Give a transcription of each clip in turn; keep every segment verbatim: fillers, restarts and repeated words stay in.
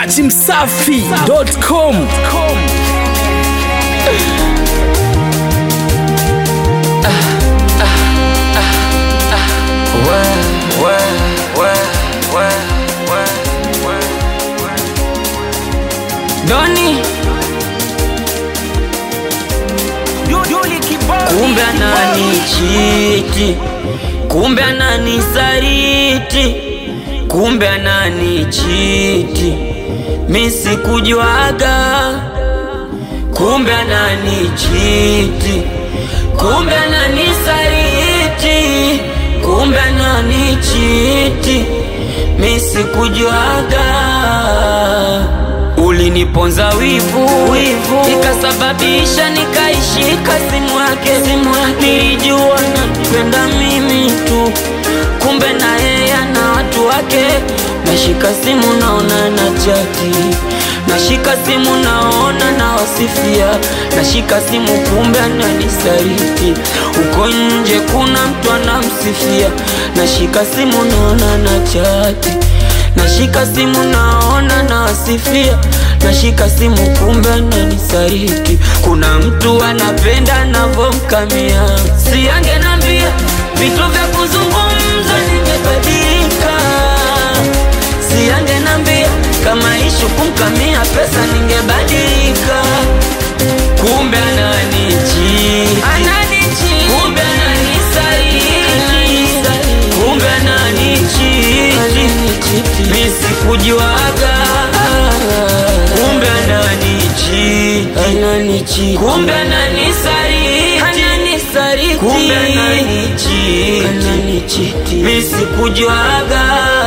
dati msafi dot com. Doni kumbe anani chiti, kumbe anani sariti, kumbe anani chiti, misi kujuaga, kumbe anani chiti, kumbe anani sariti, kumbe anani chiti, misi kujuaga. Uliniponza wivu, wivu ikasababisha nikaishika simu yake, simu yake. Nilijua napenda mimi tu, kumbe na yeye ana watu wake. Nashika simu naona na chati, nashika simu naona na wasifia, nashika simu kumbe ananisaliti. Uko nje kuna mtu anamsifia, nashika simu naona na chati, nashika simu naona na wasifia, nashika simu kumbe ananisaliti. Kuna mtu anapenda navomkamia, si angenambia vitu vya kuzungumza ningebadilika, si angenambia kama ishu kumkamia pesa ningebadilika. Kumbe ananichiti, ananichiti, kumbe ananisaliti, kumbe ananichiti, misi kujuaga. Kumbe ananichiti, ananichiti, kumbe ananisaliti, ananisaliti, kumbe ananichiti, ananichiti, misi kujuaga.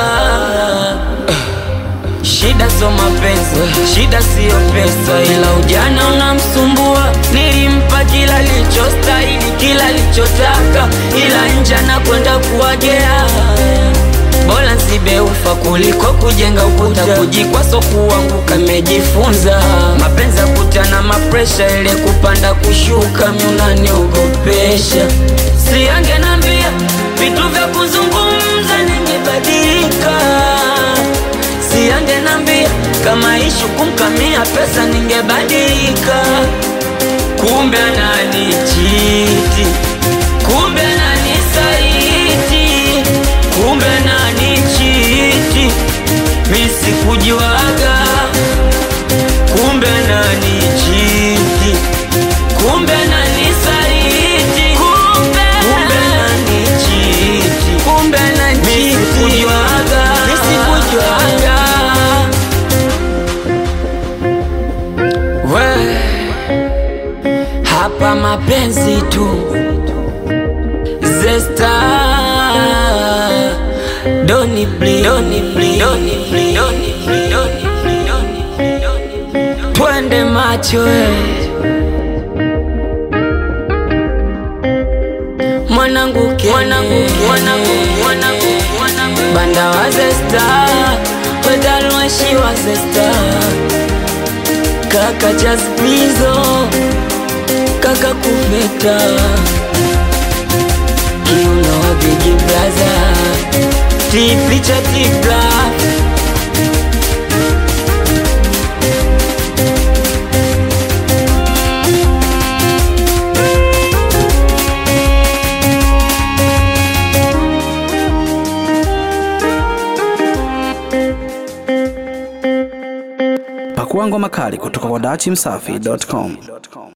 Shida so mapenzi, shida siyo pesa, ila ujana unamsumbua. Nilimpa kila lichostahili, kila lichotaka, ila nje na kwenda kuwagea. Bora nsibe ufa kuliko kujenga ukuta, kujikwa so kuanguka mejifunza. Mapenzi kutana mapresha, ile kupanda kushuka miunaniogopesha. Si angenambia vitu vya kuzungumza ningebadilika, si angenambia kama ishu kumkamia pesa ningebadilika. Kumbe ananichiti, kumbe ananisaliti, kumbe ananichiti, misi kujuaga. Kumbe ananichiti, kumbe ananisaliti, kumbe ananichiti, kumbe ananichiti, misi kujuaga, misi kujuaga. We hapa mapenzi tu, Zesta Doni bli, doni bli, doni bli, doni bli, doni bli, doni bli, doni bli. Twende macho we mwanangu ke, mwanangu ke, mwanangu, mwanangu, mwanangu. Banda wa Zesta, wedalwashi wa Zesta, kaka Jazmizo, kaka Kuveta, kiuno wa Big Brother, T-Picha T-Bla. Pakua ngoma kali kutoka kwa dati msafi dot com.